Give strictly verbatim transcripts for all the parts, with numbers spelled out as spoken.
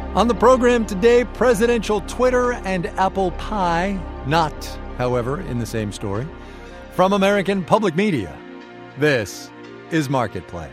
On the program today, presidential Twitter and apple pie. Not, however, in the same story. From American Public Media, this is Marketplace.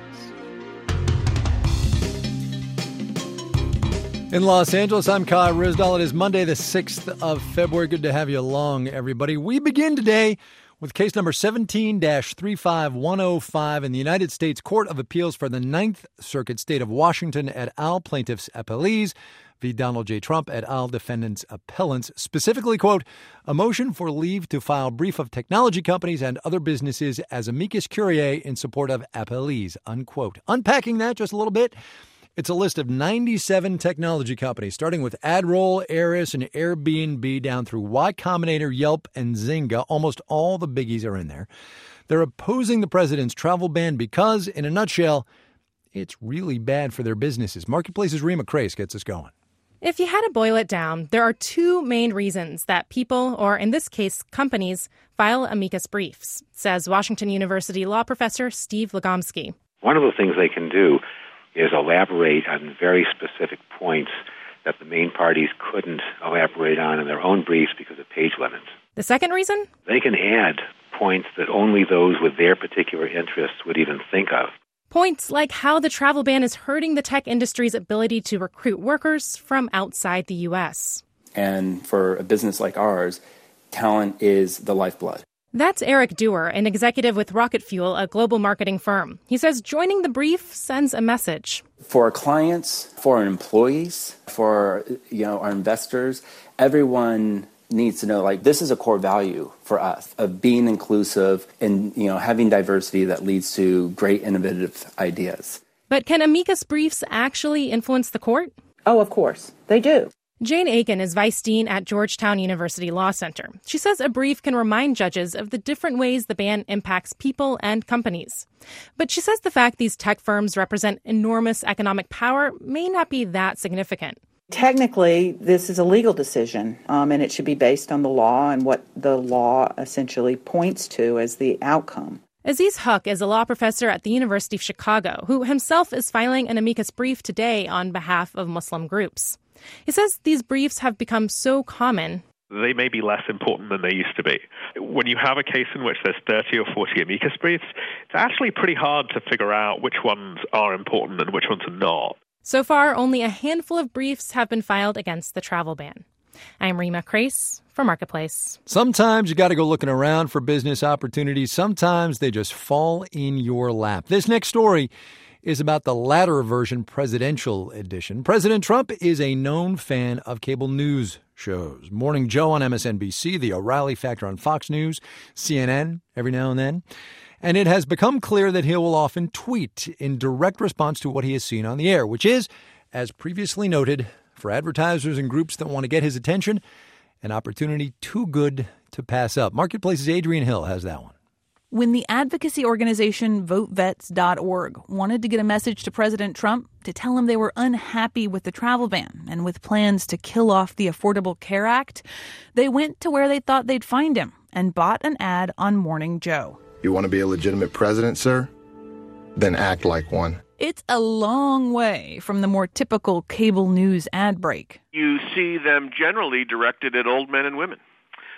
In Los Angeles, I'm Kai Ryssdal. It is Monday, the sixth of February. Good to have you along, everybody. We begin today with case number seventeen dash three five one oh five in the United States Court of Appeals for the Ninth Circuit, State of Washington, et al., plaintiffs appellees v. Donald J. Trump, et al., defendants appellants. Specifically, quote, a motion for leave to file brief of technology companies and other businesses as amicus curiae in support of appellees, unquote. Unpacking that just a little bit, it's a list of ninety-seven technology companies, starting with AdRoll, Aris, and Airbnb, down through Y Combinator, Yelp, and Zynga. Almost all the biggies are in there. They're opposing the president's travel ban because, in a nutshell, it's really bad for their businesses. Marketplace's Rima Crace gets us going. If you had to boil it down, there are two main reasons that people, or in this case, companies, file amicus briefs, says Washington University law professor Steve Legomsky. One of the things they can do is elaborate on very specific points that the main parties couldn't elaborate on in their own briefs because of page limits. The second reason? They can add points that only those with their particular interests would even think of. Points like how the travel ban is hurting the tech industry's ability to recruit workers from outside the U S. And for a business like ours, talent is the lifeblood. That's Eric Dewar, an executive with Rocket Fuel, a global marketing firm. He says joining the brief sends a message. For our clients, for our employees, for you know our investors, everyone needs to know, like, this is a core value for us of being inclusive and, you know, having diversity that leads to great innovative ideas. But can amicus briefs actually influence the court? Oh, of course. They do. Jane Aiken is vice dean at Georgetown University Law Center. She says a brief can remind judges of the different ways the ban impacts people and companies. But she says the fact these tech firms represent enormous economic power may not be that significant. Technically, this is a legal decision, um, and it should be based on the law and what the law essentially points to as the outcome. Aziz Huq is a law professor at the University of Chicago, who himself is filing an amicus brief today on behalf of Muslim groups. He says these briefs have become so common. They may be less important than they used to be. When you have a case in which there's thirty or forty amicus briefs, it's actually pretty hard to figure out which ones are important and which ones are not. So far, only a handful of briefs have been filed against the travel ban. I'm Rima Crace for Marketplace. Sometimes you got to go looking around for business opportunities. Sometimes they just fall in your lap. This next story is about the latter version, presidential edition. President Trump is a known fan of cable news shows. Morning Joe on M S N B C, The O'Reilly Factor on Fox News, C N N every now and then. And it has become clear that he will often tweet in direct response to what he has seen on the air, which is, as previously noted, for advertisers and groups that want to get his attention, an opportunity too good to pass up. Marketplace's Adrian Hill has that one. When the advocacy organization vote vets dot org wanted to get a message to President Trump to tell him they were unhappy with the travel ban and with plans to kill off the Affordable Care Act, they went to where they thought they'd find him and bought an ad on Morning Joe. You want to be a legitimate president, sir? Then act like one. It's a long way from the more typical cable news ad break. You see them generally directed at old men and women.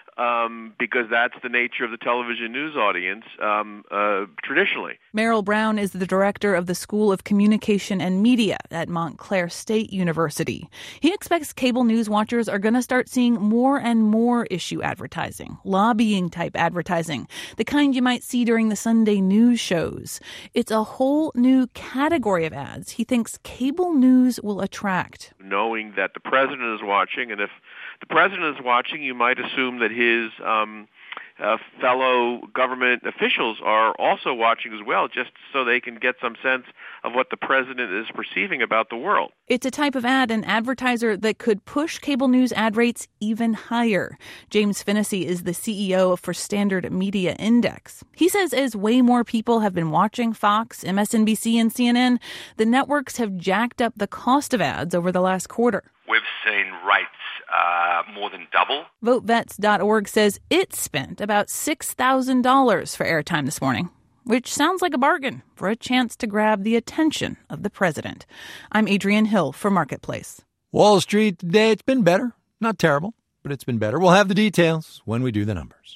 Um, because that's the nature of the television news audience um, uh, traditionally. Merrill Brown is the director of the School of Communication and Media at Montclair State University. He expects cable news watchers are going to start seeing more and more issue advertising, lobbying type advertising, the kind you might see during the Sunday news shows. It's a whole new category of ads he thinks cable news will attract. Knowing that the president is watching, and if the president is watching, you might assume that his um, uh, fellow government officials are also watching as well, just so they can get some sense of what the president is perceiving about the world. It's a type of ad, an advertiser that could push cable news ad rates even higher. James Finnessy is the C E O for Standard Media Index. He says as way more people have been watching Fox, M S N B C, and C N N, the networks have jacked up the cost of ads over the last quarter. We've seen rates uh, more than double. vote vets dot org says it spent about six thousand dollars for airtime this morning, which sounds like a bargain for a chance to grab the attention of the president. I'm Adrienne Hill for Marketplace. Wall Street today, it's been better. Not terrible, but it's been better. We'll have the details when we do the numbers.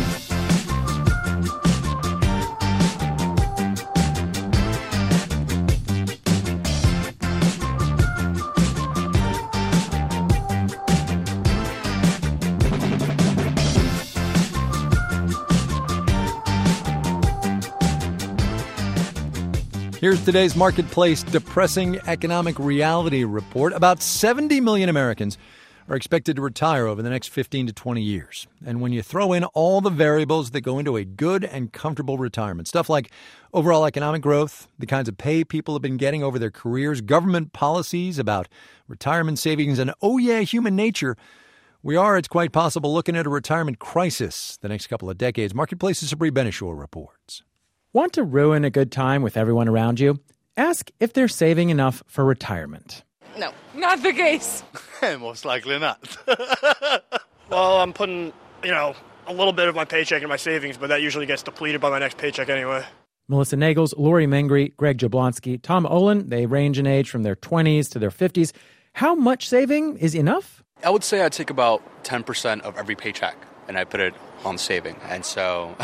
Here's today's Marketplace Depressing Economic Reality Report. About seventy million Americans are expected to retire over the next fifteen to twenty years. And when you throw in all the variables that go into a good and comfortable retirement, stuff like overall economic growth, the kinds of pay people have been getting over their careers, government policies about retirement savings, and oh yeah, human nature, we are, it's quite possible, looking at a retirement crisis the next couple of decades. Marketplace's Sabri Ben-Achour reports. Want to ruin a good time with everyone around you? Ask if they're saving enough for retirement. No, not the case. Most likely not. Well, I'm putting, you know, a little bit of my paycheck in my savings, but that usually gets depleted by my next paycheck anyway. Melissa Nagels, Lori Mengry, Greg Jablonski, Tom Olin, they range in age from their twenties to their fifties. How much saving is enough? I would say I take about ten percent of every paycheck, and I put it on saving. And so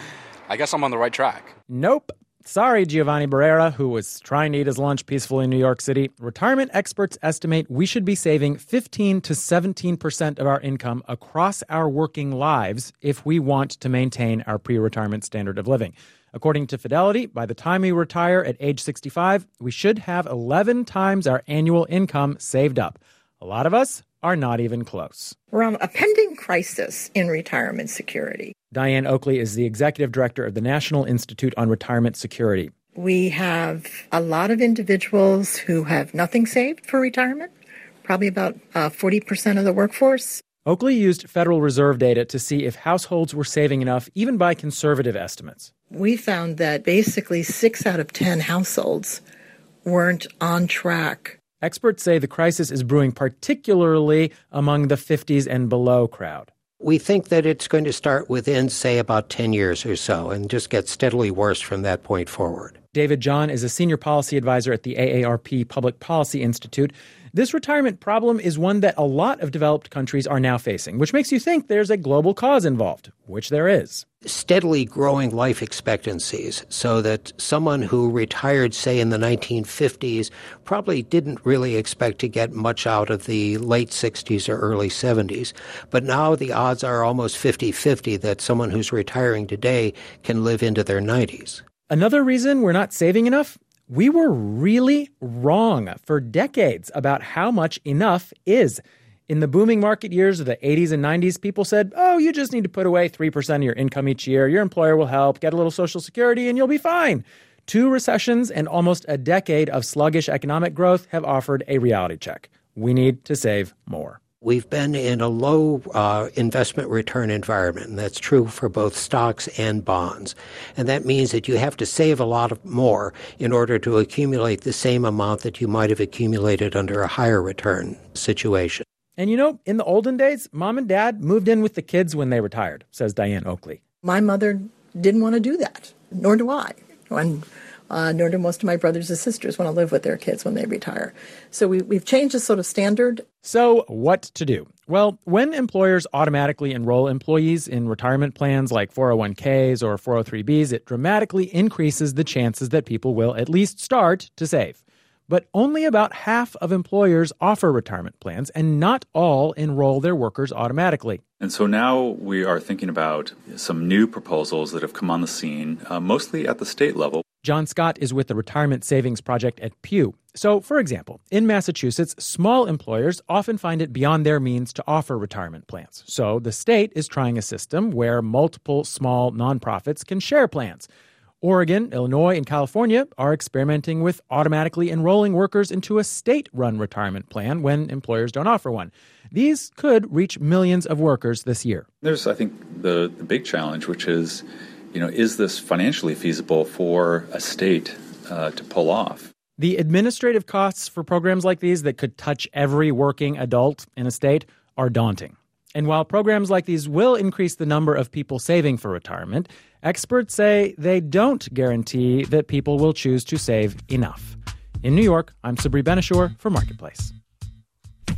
I guess I'm on the right track. Nope. Sorry, Giovanni Barrera, who was trying to eat his lunch peacefully in New York City. Retirement experts estimate we should be saving fifteen to seventeen percent of our income across our working lives if we want to maintain our pre-retirement standard of living. According to Fidelity, by the time we retire at age sixty-five, we should have eleven times our annual income saved up. A lot of us are not even close. We're on a pending crisis in retirement security. Diane Oakley is the executive director of the National Institute on Retirement Security. We have a lot of individuals who have nothing saved for retirement, probably about uh, forty percent of the workforce. Oakley used Federal Reserve data to see if households were saving enough, even by conservative estimates. We found that basically six out of ten households weren't on track. Experts say the crisis is brewing particularly among the fifties and below crowd. We think that it's going to start within, say, about ten years or so and just get steadily worse from that point forward. David John is a senior policy advisor at the A A R P Public Policy Institute. This retirement problem is one that a lot of developed countries are now facing, which makes you think there's a global cause involved, which there is. Steadily growing life expectancies so that someone who retired, say, in the nineteen fifties probably didn't really expect to get much out of the late sixties or early seventies. But now the odds are almost fifty-fifty that someone who's retiring today can live into their nineties. Another reason we're not saving enough? We were really wrong for decades about how much enough is. In the booming market years of the eighties and nineties, people said, oh, you just need to put away three percent of your income each year. Your employer will help, get a little Social Security, and you'll be fine. Two recessions and almost a decade of sluggish economic growth have offered a reality check. We need to save more. We've been in a low uh, investment return environment, and that's true for both stocks and bonds. And that means that you have to save a lot of more in order to accumulate the same amount that you might have accumulated under a higher return situation. And you know, in the olden days, mom and dad moved in with the kids when they retired, says Diane Oakley. My mother didn't want to do that, nor do I. And Uh, nor do most of my brothers and sisters want to live with their kids when they retire. So we, we've changed the sort of standard. So what to do? Well, when employers automatically enroll employees in retirement plans like four oh one k's or four oh three b's, it dramatically increases the chances that people will at least start to save. But only about half of employers offer retirement plans, and not all enroll their workers automatically. And so now we are thinking about some new proposals that have come on the scene, uh, mostly at the state level. John Scott is with the Retirement Savings Project at Pew. So, for example, in Massachusetts, small employers often find it beyond their means to offer retirement plans. So the state is trying a system where multiple small nonprofits can share plans. Oregon, Illinois, and California are experimenting with automatically enrolling workers into a state-run retirement plan when employers don't offer one. These could reach millions of workers this year. There's, I think, the, the big challenge, which is, you know, is this financially feasible for a state uh, to pull off? The administrative costs for programs like these that could touch every working adult in a state are daunting. And while programs like these will increase the number of people saving for retirement, experts say they don't guarantee that people will choose to save enough. In New York, I'm Sabri Ben-Achour for Marketplace.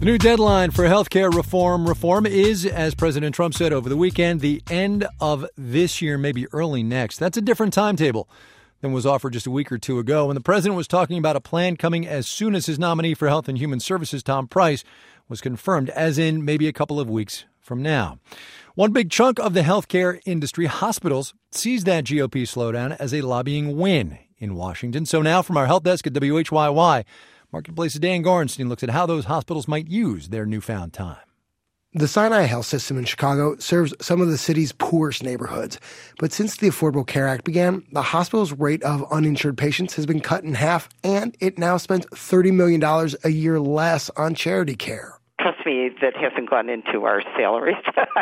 The new deadline for healthcare reform reform is, as President Trump said over the weekend, the end of this year, maybe early next. That's a different timetable than was offered just a week or two ago when the president was talking about a plan coming as soon as his nominee for Health and Human Services, Tom Price, was confirmed, as in maybe a couple of weeks from now. One big chunk of the healthcare industry, hospitals, sees that G O P slowdown as a lobbying win in Washington. So now from our help desk at W H Y Y, Marketplace's Dan Gorenstein looks at how those hospitals might use their newfound time. The Sinai Health System in Chicago serves some of the city's poorest neighborhoods. But since the Affordable Care Act began, the hospital's rate of uninsured patients has been cut in half, and it now spends thirty million dollars a year less on charity care. Trust me, that hasn't gone into our salaries.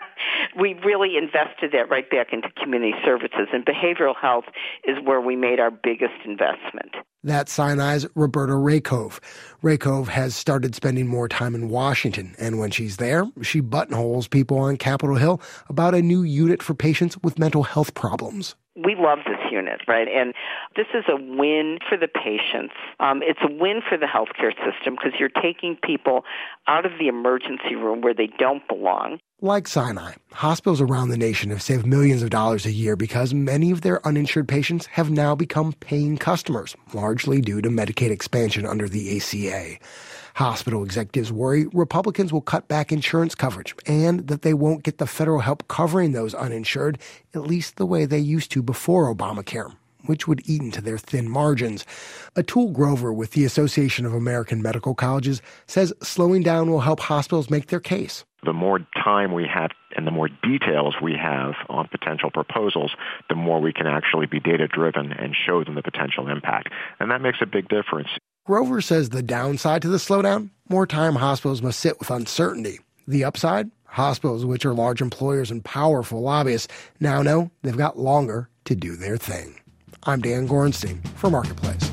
We really invested that right back into community services, and behavioral health is where we made our biggest investment. That's Sinai's Roberta Rakove. Rakove has started spending more time in Washington, and when she's there, she buttonholes people on Capitol Hill about a new unit for patients with mental health problems. We love this unit, right? And this is a win for the patients. Um, it's a win for the healthcare system because you're taking people out of the emergency room where they don't belong. Like Sinai, hospitals around the nation have saved millions of dollars a year because many of their uninsured patients have now become paying customers, largely due to Medicaid expansion under the A C A. Hospital executives worry Republicans will cut back insurance coverage and that they won't get the federal help covering those uninsured, at least the way they used to before Obamacare, which would eat into their thin margins. Atul Grover with the Association of American Medical Colleges says slowing down will help hospitals make their case. The more time we have and the more details we have on potential proposals, the more we can actually be data-driven and show them the potential impact. And that makes a big difference. Grover says the downside to the slowdown, more time hospitals must sit with uncertainty. The upside, hospitals, which are large employers and powerful lobbyists, now know they've got longer to do their thing. I'm Dan Gorenstein for Marketplace.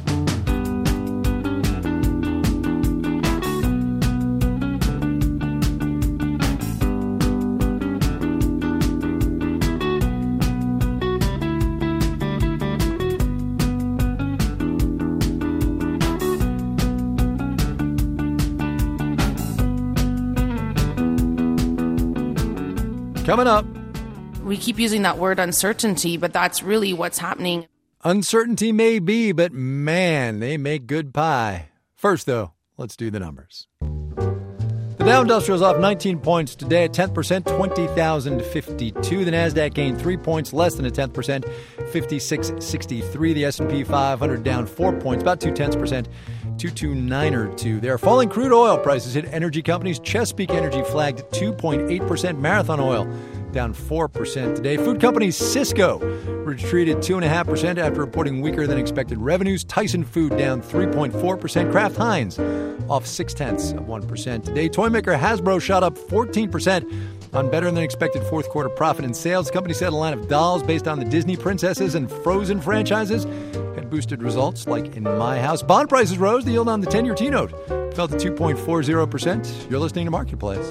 Coming up. We keep using that word uncertainty, but that's really what's happening. Uncertainty may be, but man, they make good pie. First, though, let's do the numbers. The Dow Industrial's off nineteen points today at tenth percent, twenty thousand fifty-two. The Nasdaq gained three points, less than a tenth percent, fifty-six sixty-three. The S and P five hundred down four points, about two tenths percent, two twenty-nine or two. There, falling crude oil prices hit energy companies. Chesapeake Energy flagged two point eight percent. Marathon Oil down four percent today. Food company Sysco retreated two point five percent after reporting weaker than expected revenues. Tyson Food down three point four percent. Kraft Heinz off six tenths of one percent today. Toy maker Hasbro shot up fourteen percent on better than expected fourth quarter profit and sales. The company said a line of dolls based on the Disney princesses and Frozen franchises had boosted results like in My House. Bond prices rose. The yield on the ten-year T-note fell to two point four zero percent. You're listening to Marketplace.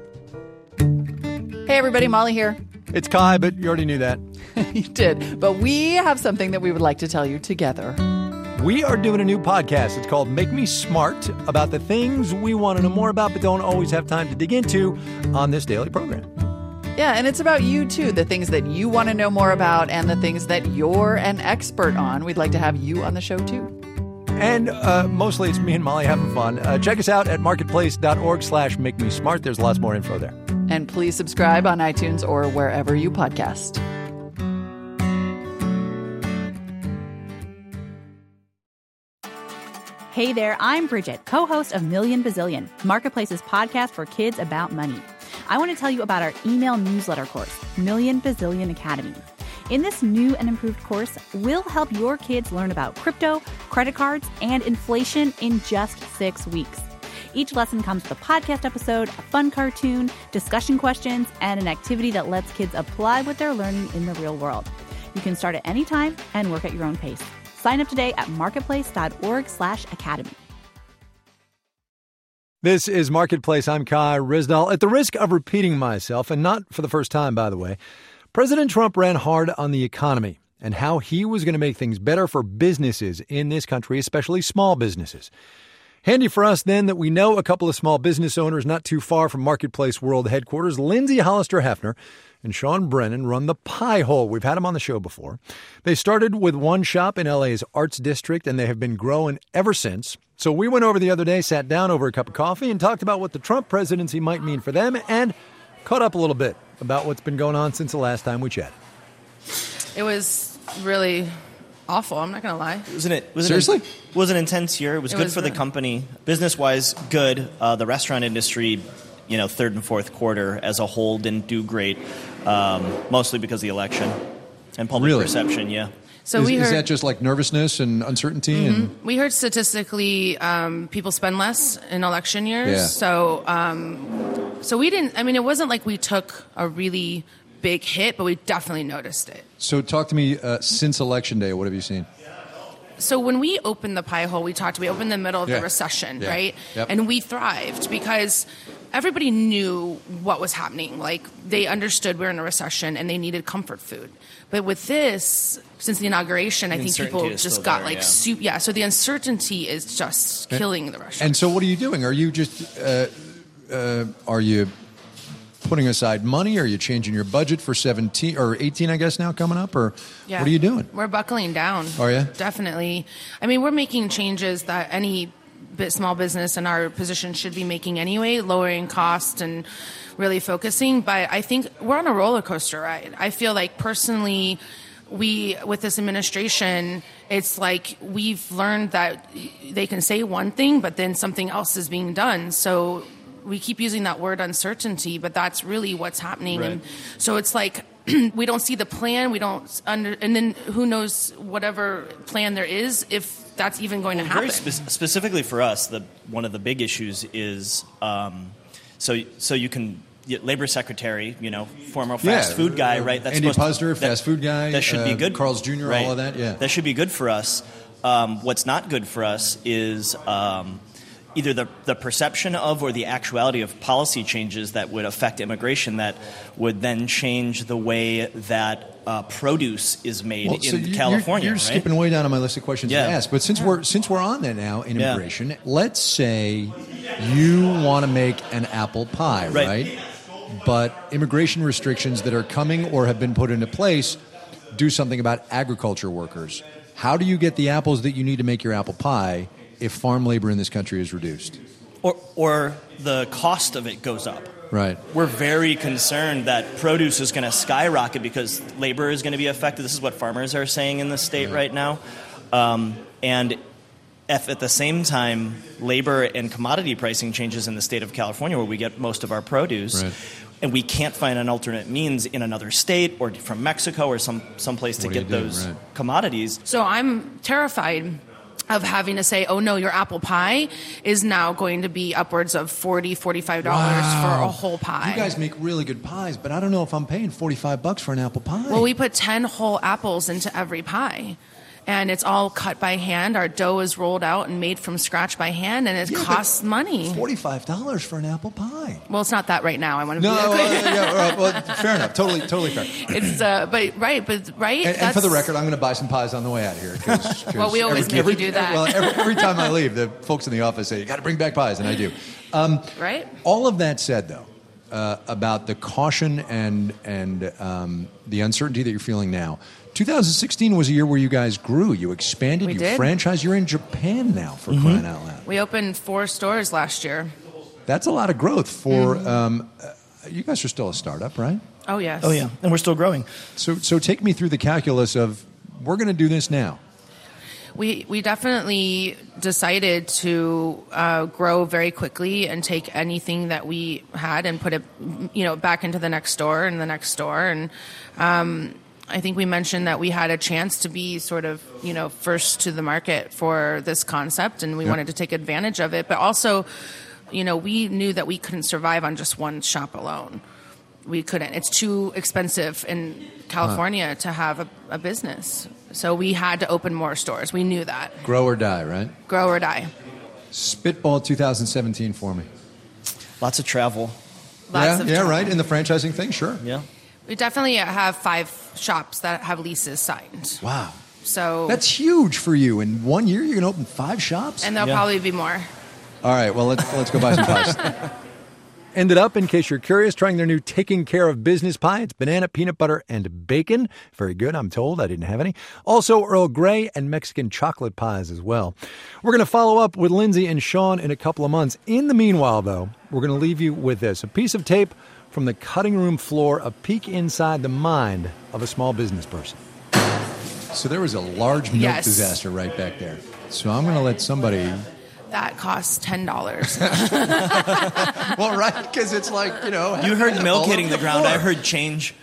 Hey everybody, Molly here. It's Kai, but you already knew that. You did. But we have something that we would like to tell you together. We are doing a new podcast. It's called Make Me Smart, about the things we want to know more about but don't always have time to dig into on this daily program. Yeah, and it's about you too, the things that you want to know more about and the things that you're an expert on. We'd like to have you on the show too. And uh, mostly it's me and Molly having fun. Uh, check us out at marketplace.org slash make me smart. There's lots more info there. And please subscribe on iTunes or wherever you podcast. Hey there, I'm Bridget, co-host of Million Bazillion, Marketplace's podcast for kids about money. I want to tell you about our email newsletter course, Million Bazillion Academy. In this new and improved course, we'll help your kids learn about crypto, credit cards, and inflation in just six weeks. Each lesson comes with a podcast episode, a fun cartoon, discussion questions, and an activity that lets kids apply what they're learning in the real world. You can start at any time and work at your own pace. Sign up today at marketplace.org slash academy. This is Marketplace. I'm Kai Ryssdal. At the risk of repeating myself, and not for the first time, by the way, President Trump ran hard on the economy and how he was going to make things better for businesses in this country, especially small businesses. Handy for us, then, that we know a couple of small business owners not too far from Marketplace World headquarters. Lindsay Hollister-Hefner and Sean Brennan run the Pie Hole. We've had them on the show before. They started with one shop in L A's Arts District, and they have been growing ever since. So we went over the other day, sat down over a cup of coffee, and talked about what the Trump presidency might mean for them, and caught up a little bit about what's been going on since the last time we chatted. It was really awful, I'm not going to lie. Wasn't it? Was Seriously? It, it was an intense year. It was It good was for the really- company. Business-wise, good. Uh, the restaurant industry, you know, third and fourth quarter as a whole didn't do great, um, mostly because of the election and public Really? perception, yeah. So is, we is heard- that just like nervousness and uncertainty? Mhm. And We heard statistically um, people spend less in election years. Yeah. So, um, so we didn't. I mean, it wasn't like we took a really big hit, but we definitely noticed it. So talk to me, uh, since Election Day, what have you seen? So when we opened the Pie Hole, we talked. We opened in the middle of Yeah. the recession, Yeah. right? Yep. And we thrived because everybody knew what was happening. Like they understood we were in a recession and they needed comfort food. But with this, since the inauguration, I The think people uncertainty is just still got there, like yeah. soup. Yeah. So the uncertainty is just And- killing the restaurant. And so what are you doing? Are you just, uh, uh, are you putting aside money? Are you changing your budget for seventeen or eighteen, I guess, now coming up? Or Yeah. what are you doing? We're buckling down. Are ya? Definitely. I mean, we're making changes that any bit small business in our position should be making anyway, lowering costs and really focusing. But I think we're on a roller coaster ride. I feel like personally, we, with this administration, it's like we've learned that they can say one thing, but then something else is being done. So we keep using that word uncertainty, but that's really what's happening. Right. And so it's like we don't see the plan, we don't under, and then who knows whatever plan there is if that's even going to happen. Very spe- specifically for us, the one of the big issues is um, so so you can yeah, labor secretary, you know, former fast Yeah. food guy, right? Andy supposed to- Puzder, fast food guy, That should uh, be good. Carl's Junior, right? all of that, yeah. That should be good for us. Um, what's not good for us is um, either the the perception of or the actuality of policy changes that would affect immigration that would then change the way that uh, produce is made Well, in so you- California. You're, you're right? skipping way down on my list of questions Yeah. to ask. But since we're since we're on that now, Yeah. immigration, let's say you want to make an apple pie, Right. right? But immigration restrictions that are coming or have been put into place do something about agriculture workers. How do you get the apples that you need to make your apple pie if farm labor in this country is reduced? Or, or the cost of it goes up. Right. We're very concerned that produce is going to skyrocket because labor is going to be affected. This is what farmers are saying in the state right now. Um, and if at the same time labor and commodity pricing changes in the state of California where we get most of our produce, Right. and we can't find an alternate means in another state or from Mexico or some someplace to What do get you do? those Right. commodities. So I'm terrified of having to say, oh no, your apple pie is now going to be upwards of forty dollars, forty-five dollars for Wow. a whole pie. You guys make really good pies, but I don't know if I'm paying forty-five bucks for an apple pie. Well, we put ten whole apples into every pie. And it's all cut by hand. Our dough is rolled out and made from scratch by hand, and it Yeah, but costs money. forty-five dollars for an apple pie. Well, it's not that right now. I want to No, be uh, clear. yeah, all right, well, fair enough. Totally, totally fair. It's uh, but right, but right. And, and for That's- the record, I'm going to buy some pies on the way out of here. 'cause- 'cause Well, we always make you do that. Well, every, every time I leave, the folks in the office say, you got to bring back pies, and I do. Um, right. all of that said, though, uh, about the caution and, and um, the uncertainty that you're feeling now, two thousand sixteen was a year where you guys grew. You expanded, We you did. franchised. You're in Japan now, for Mm-hmm. crying out loud. We opened four stores last year. That's a lot of growth for... Mm-hmm. Um, uh, you guys are still a startup, right? Oh yes. Oh, yeah. And we're still growing. So, so take me through the calculus of, we're going to do this now. We we definitely decided to uh, grow very quickly and take anything that we had and put it, you know, back into the next store and the next store. And um, I think we mentioned that we had a chance to be sort of, you know, first to the market for this concept, and we Yep. wanted to take advantage of it. But also, you know, we knew that we couldn't survive on just one shop alone. We couldn't. It's too expensive in California to have a, a business. So we had to open more stores. We knew that. Grow or die, right? Grow or die. Spitball two thousand seventeen for me. Lots of travel. Lots yeah, of yeah, travel. right. In the franchising thing, sure. Yeah. We definitely have five shops that have leases signed. Wow. So That's huge for you. In one year, you're going to open five shops? and there'll Yeah. probably be more. All right, well, let's let's go buy some pies. Ended up, in case you're curious, trying their new Taking Care of Business pie. It's banana, peanut butter, and bacon. Very good, I'm told. I didn't have any. Also, Earl Grey and Mexican chocolate pies as well. We're going to follow up with Lindsay and Sean in a couple of months. In the meanwhile, though, we're going to leave you with this. A piece of tape from the cutting room floor, a peek inside the mind of a small business person. So there was a large milk Yes. disaster right back there. So I'm going to let somebody... That costs ten dollars. Well, right, because it's like, you know... You heard milk all hitting over the ground. floor. I heard change.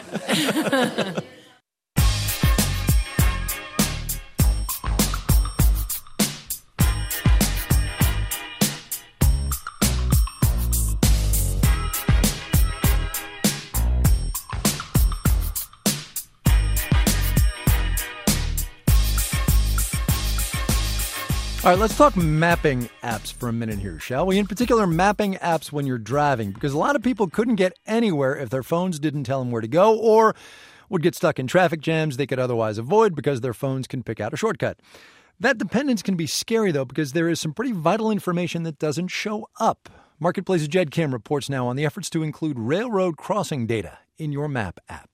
All right, let's talk mapping apps for a minute here, shall we? In particular, mapping apps when you're driving, because a lot of people couldn't get anywhere if their phones didn't tell them where to go, or would get stuck in traffic jams they could otherwise avoid because their phones can pick out a shortcut. That dependence can be scary, though, because there is some pretty vital information that doesn't show up. Marketplace's Jed Kim reports now on the efforts to include railroad crossing data in your map app.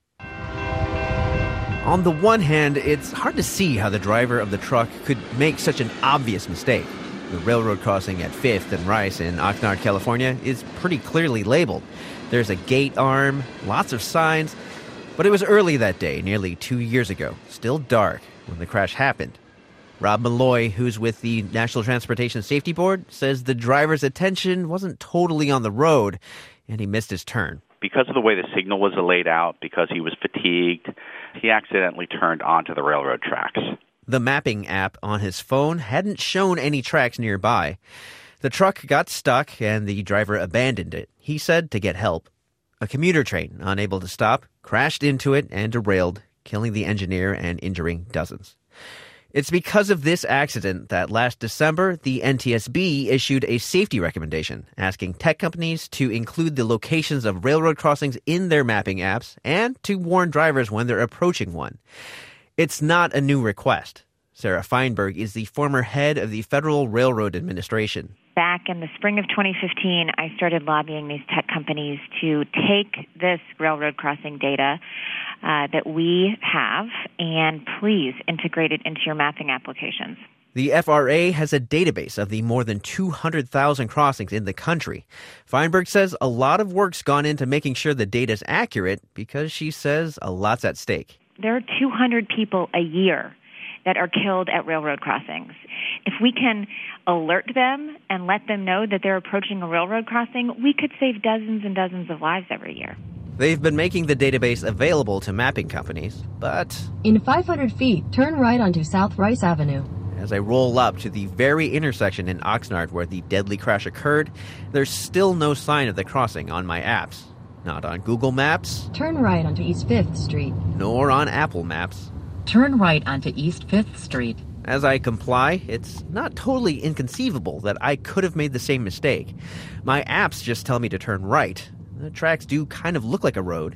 On the one hand, it's hard to see how the driver of the truck could make such an obvious mistake. The railroad crossing at fifth and Rice in Oxnard, California is pretty clearly labeled. There's a gate arm, lots of signs, but it was early that day, nearly two years ago, still dark, when the crash happened. Rob Malloy, who's with the National Transportation Safety Board, says the driver's attention wasn't totally on the road, and he missed his turn. Because of the way the signal was laid out, because he was fatigued, he accidentally turned onto the railroad tracks. The mapping app on his phone hadn't shown any tracks nearby. The truck got stuck and the driver abandoned it, he said, to get help. A commuter train, unable to stop, crashed into it and derailed, killing the engineer and injuring dozens. It's because of this accident that last December, the N T S B issued a safety recommendation asking tech companies to include the locations of railroad crossings in their mapping apps and to warn drivers when they're approaching one. It's not a new request. Sarah Feinberg is the former head of the Federal Railroad Administration. Back in the spring of twenty fifteen, I started lobbying these tech companies to take this railroad crossing data uh, that we have and please integrate it into your mapping applications. The F R A has a database of the more than two hundred thousand crossings in the country. Feinberg says a lot of work's gone into making sure the data's accurate because she says a lot's at stake. There are two hundred people a year that are killed at railroad crossings. If we can alert them and let them know that they're approaching a railroad crossing, we could save dozens and dozens of lives every year. They've been making the database available to mapping companies, but... In five hundred feet, turn right onto South Rice Avenue. As I roll up to the very intersection in Oxnard where the deadly crash occurred, there's still no sign of the crossing on my apps. Not on Google Maps. Turn right onto East fifth Street. Nor on Apple Maps. Turn right onto East fifth Street. As I comply, it's not totally inconceivable that I could have made the same mistake. My apps just tell me to turn right. The tracks do kind of look like a road.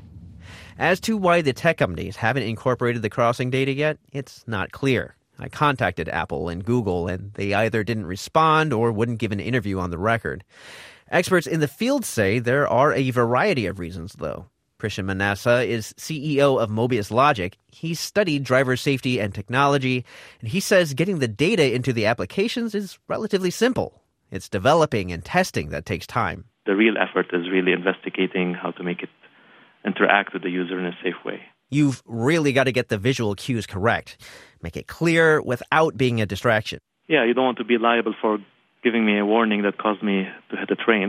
As to why the tech companies haven't incorporated the crossing data yet, it's not clear. I contacted Apple and Google, and they either didn't respond or wouldn't give an interview on the record. Experts in the field say there are a variety of reasons, though. Christian Manassa is C E O of Mobius Logic. He's studied driver safety and technology, and he says getting the data into the applications is relatively simple. It's developing and testing that takes time. The real effort is really investigating how to make it interact with the user in a safe way. You've really got to get the visual cues correct. Make it clear without being a distraction. Yeah, you don't want to be liable for giving me a warning that caused me to hit a train,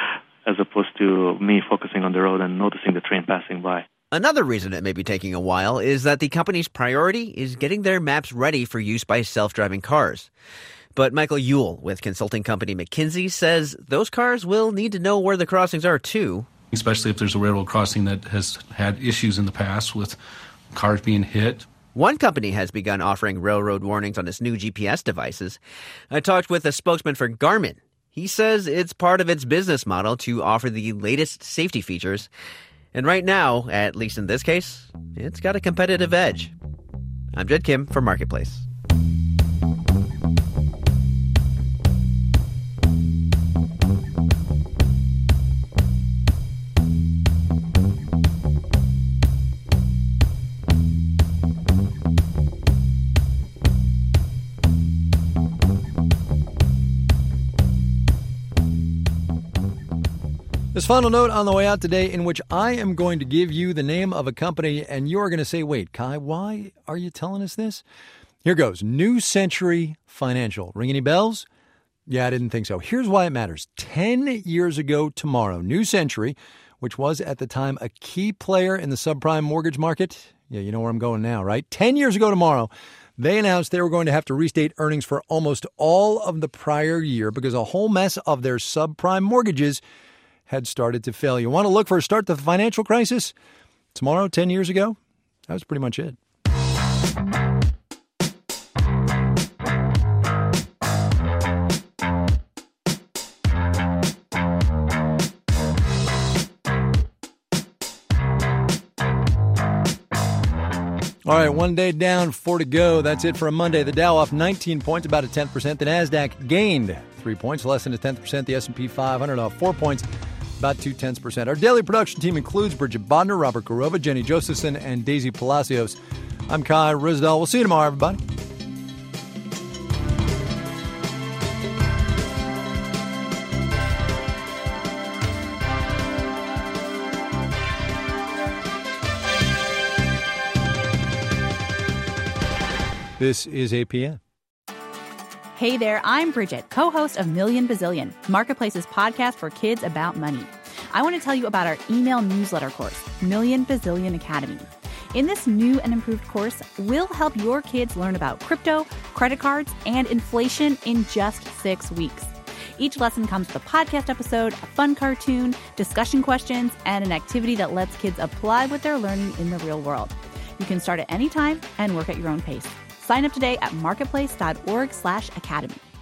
as opposed to me focusing on the road and noticing the train passing by. Another reason it may be taking a while is that the company's priority is getting their maps ready for use by self-driving cars. But Michael Ewell with consulting company McKinsey says those cars will need to know where the crossings are too. Especially if there's a railroad crossing that has had issues in the past with cars being hit. One company has begun offering railroad warnings on its new G P S devices. I talked with a spokesman for Garmin. He says it's part of its business model to offer the latest safety features. And right now, at least in this case, it's got a competitive edge. I'm Jed Kim for Marketplace. This final note on the way out today, in which I am going to give you the name of a company, and you're going to say, wait, Kai, why are you telling us this? Here goes. New Century Financial. Ring any bells? Yeah, I didn't think so. Here's why it matters. Ten years ago tomorrow, New Century, which was at the time a key player in the subprime mortgage market. Yeah, you know where I'm going now, right? Ten years ago tomorrow, they announced they were going to have to restate earnings for almost all of the prior year because a whole mess of their subprime mortgages had started to fail. You want to look for a start to the financial crisis? Tomorrow, ten years ago, that was pretty much it. All right, one day down, four to go. That's it for a Monday. The Dow off nineteen points, about a tenth percent. The NASDAQ gained three points, less than a tenth percent. The S and P five hundred off four points, about two tenths percent. Our daily production team includes Bridget Bodner, Robert Garova, Jenny Josephson, and Daisy Palacios. I'm Kai Ryssdal. We'll see you tomorrow, everybody. This is A P N. Hey there, I'm Bridget, co-host of Million Bazillion, Marketplace's podcast for kids about money. I want to tell you about our email newsletter course, Million Bazillion Academy. In this new and improved course, we'll help your kids learn about crypto, credit cards, and inflation in just six weeks. Each lesson comes with a podcast episode, a fun cartoon, discussion questions, and an activity that lets kids apply what they're learning in the real world. You can start at any time and work at your own pace. Sign up today at marketplace.org slash academy.